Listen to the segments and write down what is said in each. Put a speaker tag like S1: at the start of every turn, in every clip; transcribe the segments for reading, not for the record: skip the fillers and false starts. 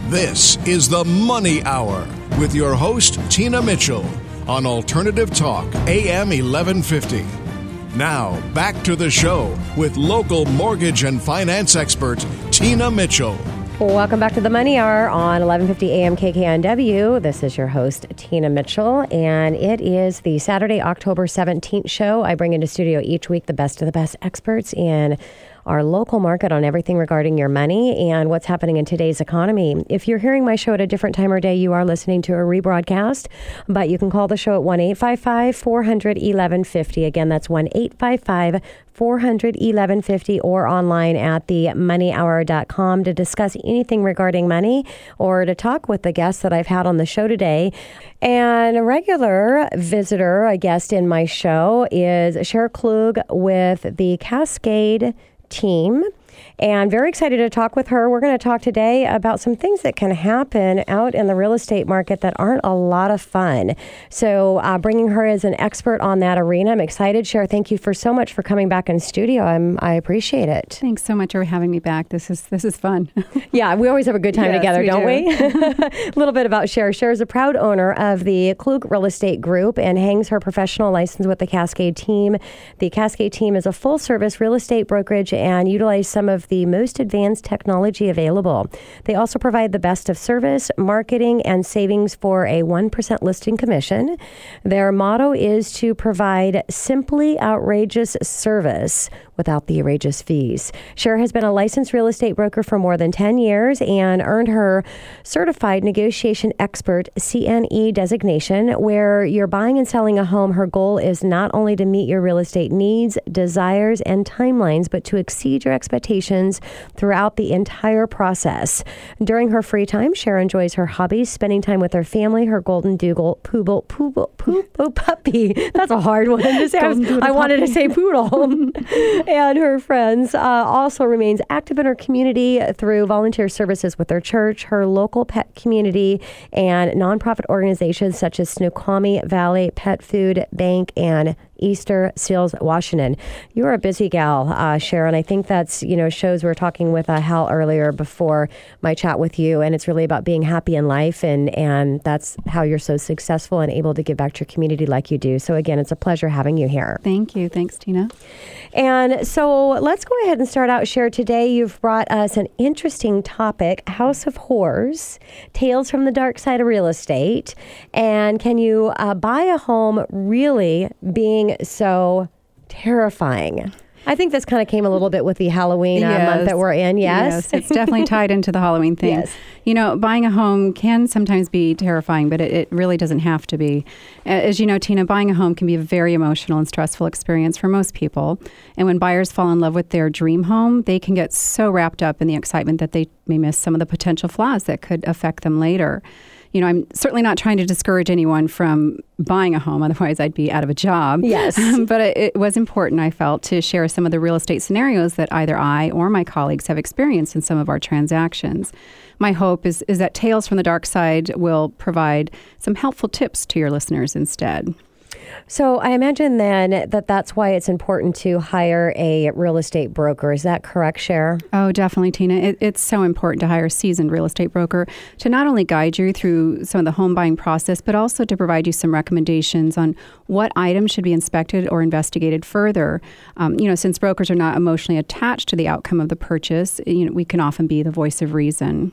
S1: This is the Money Hour with your host, Tina Mitchell, on Alternative Talk, AM 1150. Now, back to the show with local mortgage and finance expert, Tina Mitchell.
S2: Welcome back to the Money Hour on 1150 AM KKNW. This is your host, Tina Mitchell, and it is the Saturday, October 17th show. I bring into studio each week the best of the best experts in our local market on everything regarding your money and what's happening in today's economy. If you're hearing my show at a different time or day, you are listening to a rebroadcast, but you can call the show at 1-855-400-1150. Again, that's 1-855-400-1150 or online at themoneyhour.com to discuss anything regarding money or to talk with the guests that I've had on the show today. And a regular visitor, a guest in my show, is Cher Klug with the Cascade team. And very excited to talk with her. We're going to talk today about some things that can happen out in the real estate market that aren't a lot of fun. So bringing her as an expert on that arena, I'm excited. Cher, thank you so much for coming back in studio. I appreciate it.
S3: Thanks so much for having me back. This is fun.
S2: Yeah, we always have a good time together, don't we? A little bit about Cher. Cher is a proud owner of the Klug Real Estate Group and hangs her professional license with the Cascade team. The Cascade team is a full-service real estate brokerage and utilize some of the most advanced technology available. They also provide the best of service, marketing, and savings for a 1% listing commission. Their motto is to provide simply outrageous service without the outrageous fees. Cher has been a licensed real estate broker for more than 10 years and earned her Certified Negotiation Expert CNE designation. Where you're buying and selling a home, her goal is not only to meet your real estate needs, desires, and timelines, but to exceed your expectations throughout the entire process. During her free time, Cher enjoys her hobbies, spending time with her family, her golden doodle poodle puppy. That's a hard one to say. I wanted to say poodle. And her friends. Also remains active in her community through volunteer services with her church, her local pet community, and nonprofit organizations such as Snoqualmie Valley Pet Food Bank and Easter Seals Washington. You're a busy gal, Cher, and I think that's, shows. We were talking with Hal earlier before my chat with you, and it's really about being happy in life, and that's how you're so successful and able to give back to your community like you do. So again, it's a pleasure having you here.
S3: Thank you. Thanks, Tina.
S2: And so let's go ahead and start out, Cher. Today you've brought us an interesting topic, House of Horrors, Tales from the Dark Side of Real Estate. And can you buy a home really being so terrifying? I think this kind of came a little bit with the Halloween month that we're in, yes?
S3: Yes, it's definitely tied into the Halloween thing.
S2: Yes.
S3: Buying a home can sometimes be terrifying, but it really doesn't have to be. As you know, Tina, buying a home can be a very emotional and stressful experience for most people. And when buyers fall in love with their dream home, they can get so wrapped up in the excitement that they may miss some of the potential flaws that could affect them later. I'm certainly not trying to discourage anyone from buying a home, otherwise I'd be out of a job.
S2: Yes.
S3: But it was important, I felt, to share some of the real estate scenarios that either I or my colleagues have experienced in some of our transactions. My hope is that Tales from the Dark Side will provide some helpful tips to your listeners instead.
S2: So I imagine then that's why it's important to hire a real estate broker. Is that correct, Cher?
S3: Oh, definitely, Tina. It's so important to hire a seasoned real estate broker to not only guide you through some of the home buying process, but also to provide you some recommendations on what items should be inspected or investigated further. Since brokers are not emotionally attached to the outcome of the purchase, we can often be the voice of reason.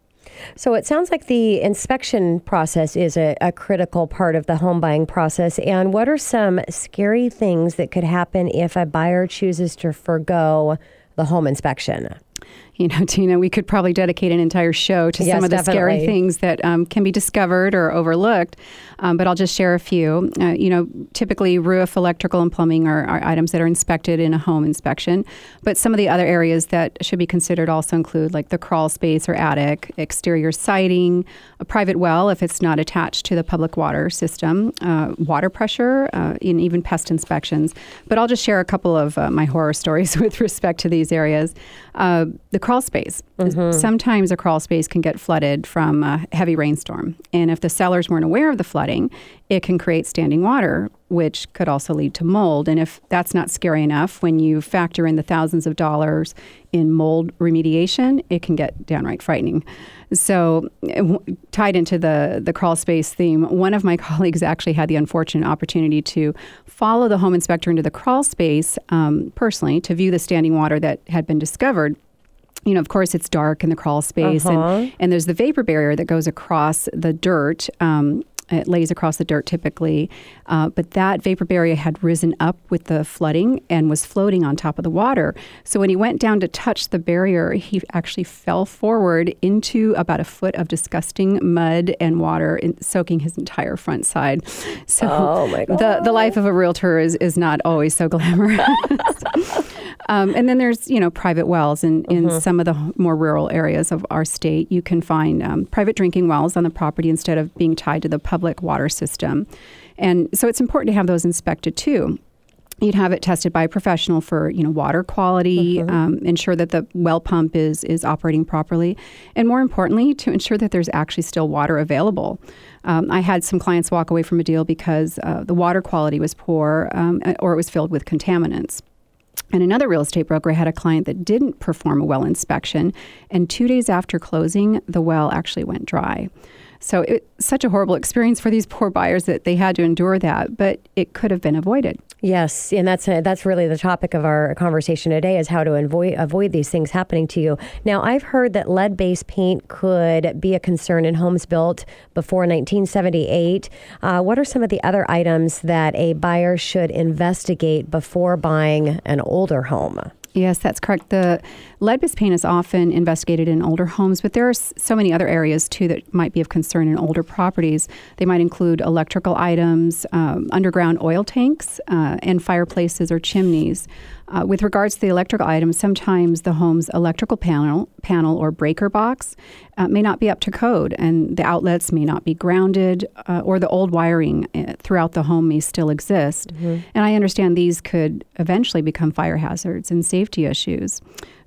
S2: So it sounds like the inspection process is a critical part of the home buying process. And what are some scary things that could happen if a buyer chooses to forgo the home inspection?
S3: Tina, we could probably dedicate an entire show to some of the scary things that can be discovered or overlooked. But I'll just share a few. Typically roof, electrical, and plumbing are items that are inspected in a home inspection. But some of the other areas that should be considered also include like the crawl space or attic, exterior siding, a private well if it's not attached to the public water system, water pressure, and even pest inspections. But I'll just share a couple of my horror stories with respect to these areas. The crawl space. Mm-hmm. Sometimes a crawl space can get flooded from a heavy rainstorm. And if the sellers weren't aware of the flooding, it can create standing water. which could also lead to mold. And if that's not scary enough, when you factor in the thousands of dollars in mold remediation, it can get downright frightening. So tied into the crawl space theme, one of my colleagues actually had the unfortunate opportunity to follow the home inspector into the crawl space personally to view the standing water that had been discovered. You know, of course, it's dark in the crawl space, and there's the vapor barrier that goes across the dirt. It lays across the dirt typically, but that vapor barrier had risen up with the flooding and was floating on top of the water. So when he went down to touch the barrier, he actually fell forward into about a foot of disgusting mud and water, soaking his entire front side. So
S2: oh my God.
S3: The life of a realtor is not always so glamorous. And then there's, private wells. In some of the more rural areas of our state, you can find private drinking wells on the property instead of being tied to the public water system. And so it's important to have those inspected too. You'd have it tested by a professional for, water quality, ensure that the well pump is operating properly, and more importantly, to ensure that there's actually still water available. I had some clients walk away from a deal because the water quality was poor or it was filled with contaminants. And another real estate broker had a client that didn't perform a well inspection, and 2 days after closing, the well actually went dry. So it's such a horrible experience for these poor buyers that they had to endure that, but it could have been avoided.
S2: Yes, and that's really the topic of our conversation today, is how to avoid these things happening to you. Now, I've heard that lead-based paint could be a concern in homes built before 1978. What are some of the other items that a buyer should investigate before buying an older home?
S3: Yes, that's correct. The lead-based paint is often investigated in older homes, but there are so many other areas, too, that might be of concern in older properties. They might include electrical items, underground oil tanks, and fireplaces or chimneys. With regards to the electrical items, sometimes the home's electrical panel or breaker box may not be up to code, and the outlets may not be grounded, or the old wiring throughout the home may still exist. And I understand these could eventually become fire hazards and safety issues.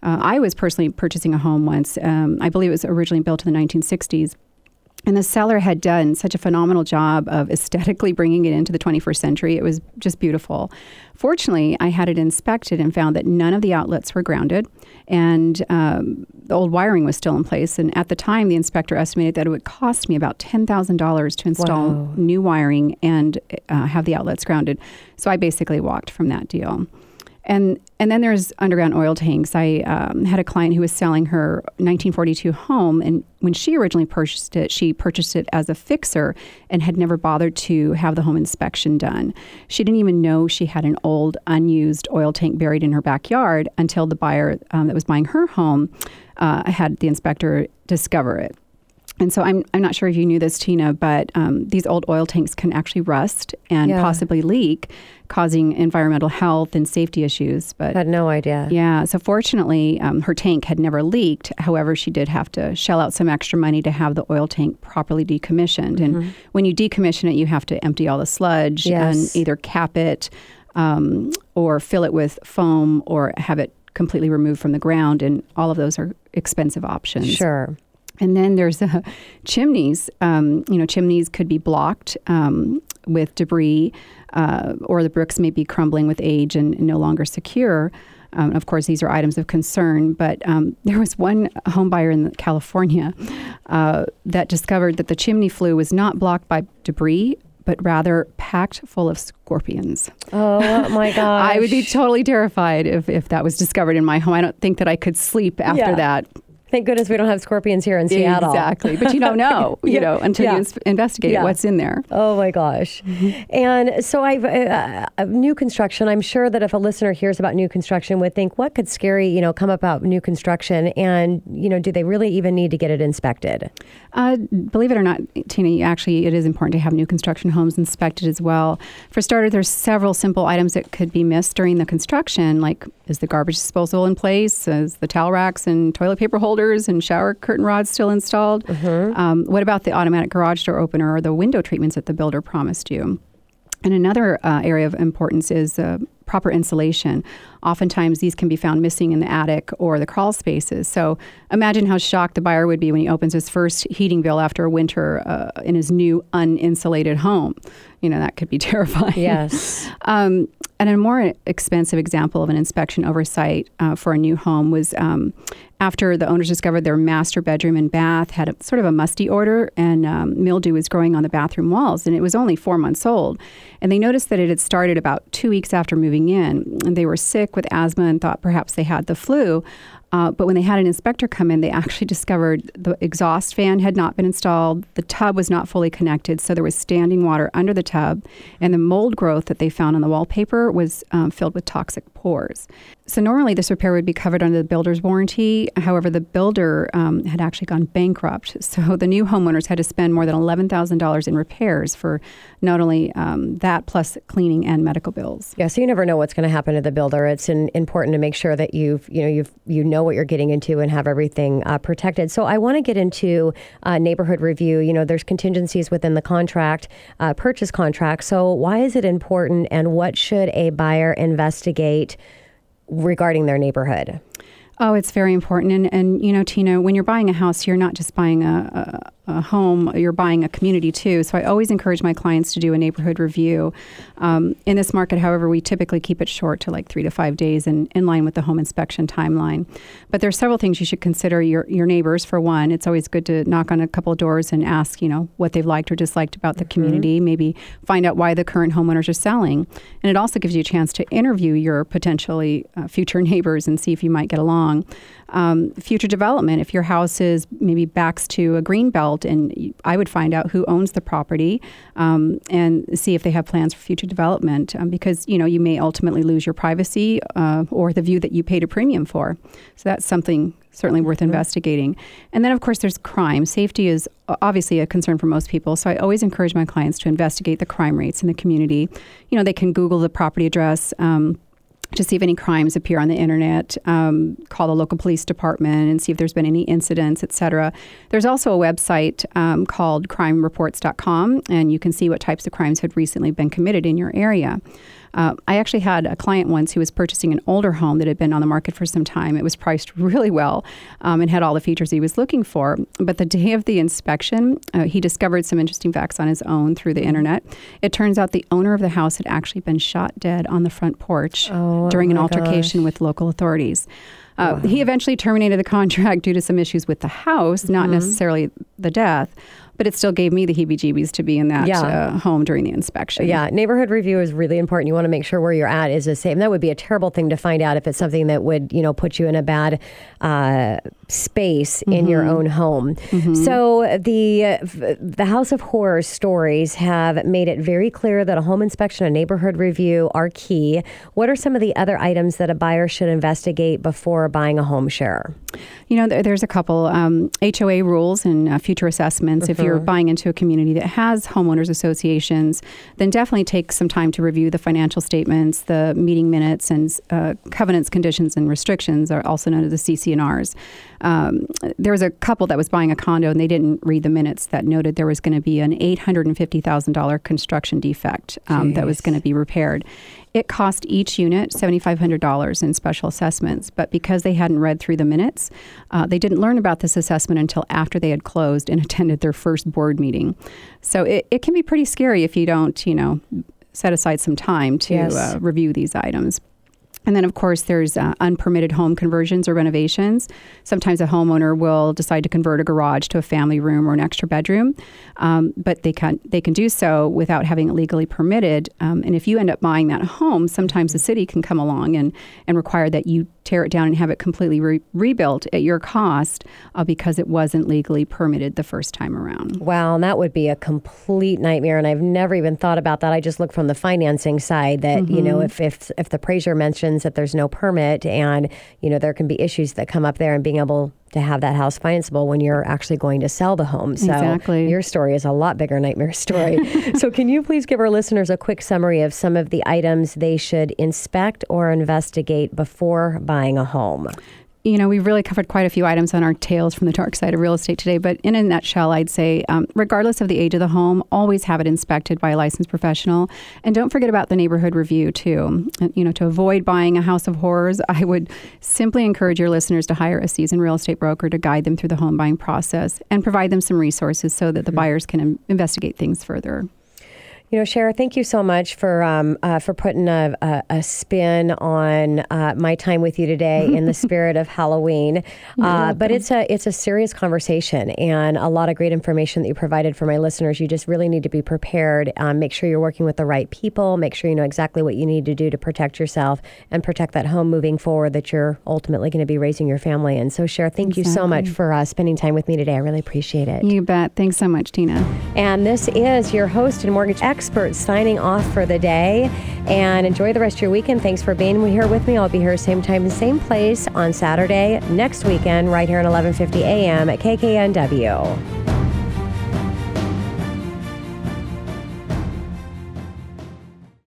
S3: I was personally purchasing a home once. I believe it was originally built in the 1960s. And the seller had done such a phenomenal job of aesthetically bringing it into the 21st century. It was just beautiful. Fortunately, I had it inspected and found that none of the outlets were grounded, and the old wiring was still in place. And at the time, the inspector estimated that it would cost me about $10,000 to install new wiring and have the outlets grounded. So I basically walked from that deal. And then there's underground oil tanks. I had a client who was selling her 1942 home, and when she originally purchased it, she purchased it as a fixer and had never bothered to have the home inspection done. She didn't even know she had an old, unused oil tank buried in her backyard until the buyer that was buying her home had the inspector discover it. And so I'm not sure if you knew this, Tina, but these old oil tanks can actually rust and possibly leak, causing environmental health and safety issues. But
S2: I had no idea.
S3: Yeah. So fortunately, her tank had never leaked. However, she did have to shell out some extra money to have the oil tank properly decommissioned. And when you decommission it, you have to empty all the sludge and either cap it or fill it with foam or have it completely removed from the ground. And all of those are expensive options.
S2: Sure.
S3: And then there's chimneys. Chimneys could be blocked with debris, or the bricks may be crumbling with age and no longer secure. Of course, these are items of concern. But there was one home buyer in California that discovered that the chimney flue was not blocked by debris, but rather packed full of scorpions.
S2: Oh, my gosh.
S3: I would be totally terrified if that was discovered in my home. I don't think that I could sleep after that.
S2: Thank goodness we don't have scorpions here in Seattle.
S3: Exactly. But you don't know, until you investigate what's in there.
S2: Oh, my gosh. And so new construction, I'm sure that if a listener hears about new construction would think, what could scary, come about new construction? And, do they really even need to get it inspected?
S3: Believe it or not, Tina, actually, it is important to have new construction homes inspected as well. For starters, there's several simple items that could be missed during the construction, like is the garbage disposal in place? Is the towel racks and toilet paper holders and shower curtain rods still installed? What about the automatic garage door opener or the window treatments that the builder promised you? And another area of importance is proper insulation. oftentimes these can be found missing in the attic or the crawl spaces. So imagine how shocked the buyer would be when he opens his first heating bill after a winter in his new uninsulated home. That could be terrifying.
S2: Yes.
S3: And a more expensive example of an inspection oversight for a new home was after the owners discovered their master bedroom and bath had sort of a musty odor, and mildew was growing on the bathroom walls, and it was only 4 months old. And they noticed that it had started about 2 weeks after moving in, and they were sick with asthma and thought perhaps they had the flu. But when they had an inspector come in, they actually discovered the exhaust fan had not been installed. The tub was not fully connected, so there was standing water under the tub. And the mold growth that they found on the wallpaper was filled with toxic pores. So normally this repair would be covered under the builder's warranty. However, the builder had actually gone bankrupt. So the new homeowners had to spend more than $11,000 in repairs for not only that plus cleaning and medical bills.
S2: Yeah, so you never know what's going to happen to the builder. It's important to make sure that you know what you're getting into and have everything protected. So I want to get into neighborhood review. There's contingencies within the contract, purchase contract. So why is it important, and what should a buyer investigate regarding their neighborhood?
S3: Oh, it's very important. And Tina, when you're buying a house, you're not just buying a home, you're buying a community too. So I always encourage my clients to do a neighborhood review. In this market, however, we typically keep it short to like 3 to 5 days in line with the home inspection timeline. But there's several things you should consider. Your neighbors, for one. It's always good to knock on a couple of doors and ask, what they've liked or disliked about the community. Maybe find out why the current homeowners are selling. And it also gives you a chance to interview your potentially future neighbors and see if you might get along. Future development, if your house is maybe backs to a green belt, and I would find out who owns the property and see if they have plans for future development, because you may ultimately lose your privacy or the view that you paid a premium for. So that's something certainly worth investigating. And then, of course, there's crime. Safety is obviously a concern for most people, so I always encourage my clients to investigate the crime rates in the community. They can Google the property address to see if any crimes appear on the internet, call the local police department and see if there's been any incidents, et cetera. There's also a website called crimereports.com, and you can see what types of crimes had recently been committed in your area. I actually had a client once who was purchasing an older home that had been on the market for some time. It was priced really well and had all the features he was looking for. But the day of the inspection, he discovered some interesting facts on his own through the internet. It turns out the owner of the house had actually been shot dead on the front porch during an altercation with local authorities. He eventually terminated the contract due to some issues with the house, not necessarily the death. But it still gave me the heebie-jeebies to be in that home during the inspection. Yeah,
S2: neighborhood review is really important. You want to make sure where you're at is safe. And that would be a terrible thing to find out if it's something that would, put you in a bad space in your own home. So the House of Horror stories have made it very clear that a home inspection and neighborhood review are key. What are some of the other items that a buyer should investigate before buying a home share?
S3: There's a couple HOA rules and future assessments. If you're buying into a community that has homeowners associations, then definitely take some time to review the financial statements, the meeting minutes, and covenants, conditions, and restrictions, are also known as the CC&Rs. There was a couple that was buying a condo, and they didn't read the minutes that noted there was going to be an $850,000 construction defect that was going to be repaired. It cost each unit $7,500 in special assessments, but because they hadn't read through the minutes, they didn't learn about this assessment until after they had closed and attended their first board meeting. So it can be pretty scary if you don't, set aside some time to review these items. And then, of course, there's unpermitted home conversions or renovations. Sometimes a homeowner will decide to convert a garage to a family room or an extra bedroom, but they can do so without having it legally permitted. And if you end up buying that home, sometimes the city can come along and require that you tear it down and have it completely rebuilt at your cost because it wasn't legally permitted the first time around.
S2: Wow, and that would be a complete nightmare. And I've never even thought about that. I just look from the financing side that, if the appraiser mentions that there's no permit and, there can be issues that come up there, and being able to have that house financeable when you're actually going to sell the home. So
S3: exactly.
S2: Your story is a lot bigger nightmare story. So can you please give our listeners a quick summary of some of the items they should inspect or investigate before buying a home?
S3: we've really covered quite a few items on our Tales from the Dark Side of Real Estate today, but in a nutshell, I'd say, regardless of the age of the home, always have it inspected by a licensed professional. And don't forget about the neighborhood review, too. To avoid buying a house of horrors, I would simply encourage your listeners to hire a seasoned real estate broker to guide them through the home buying process and provide them some resources so that the buyers can investigate things further.
S2: Cher, thank you so much for putting a spin on my time with you today in the spirit of Halloween. But it's a serious conversation and a lot of great information that you provided for my listeners. You just really need to be prepared. Make sure you're working with the right people. Make sure you know exactly what you need to do to protect yourself and protect that home moving forward that you're ultimately going to be raising your family in. So, Cher, thank you so much for spending time with me today. I really appreciate it.
S3: You bet. Thanks so much, Tina.
S2: And this is your host and mortgage expert signing off for the day, and enjoy the rest of your weekend. Thanks for being here with me. I'll be here same time and same place on Saturday next weekend right here at 11:50 a.m. at KKNW.